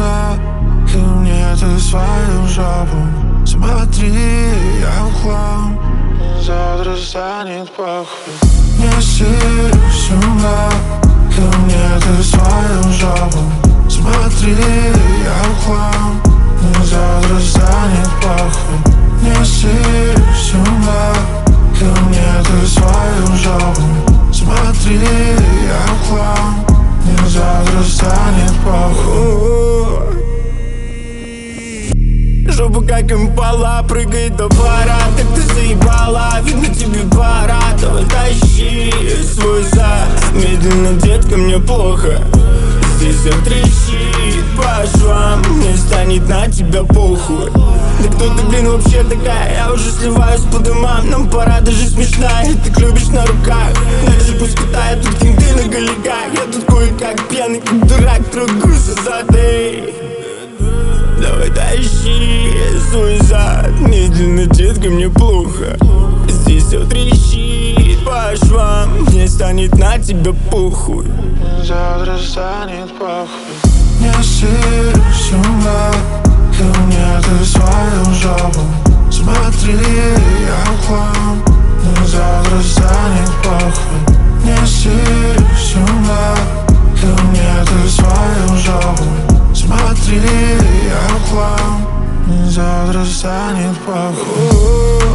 сюда, ко мне ты свою жопу. Смотри, я в хлам, завтра станет похуй. Неси сюда, ко мне ты свою жопу. Смотри, я в хлам, завтра станет похуй. Неси сюда, ко мне ты свою жопу. Смотри, я в хлам, завтра станет похуй. Жопа как импала, прыгает до пара. Так ты заебала, видно тебе пора. Давай тащи свой зад. Медленно, детка, мне плохо. Здесь все трещит по швам. Мне станет на тебя похуй. Да кто ты, блин, вообще такая? Я уже сливаюсь по домам. Нам пора даже смешная. Ты любишь на руках. Дальше пусть катает, тут кенты на голиках. Я тут кое-как пьяный, как дурак, трогаюсь зады. Давай тащи свой зад. Медленно, детка, мне плохо. Здесь все трещит по швам. Мне станет на тебя похуй. Завтра станет похуй. Неси сюда, ко мне ты свою жопу. Смотри, я в хлам, завтра станет похуй. Неси сюда, ко мне ты свою жопу. Смотри, я в хлам, завтра станет похуй.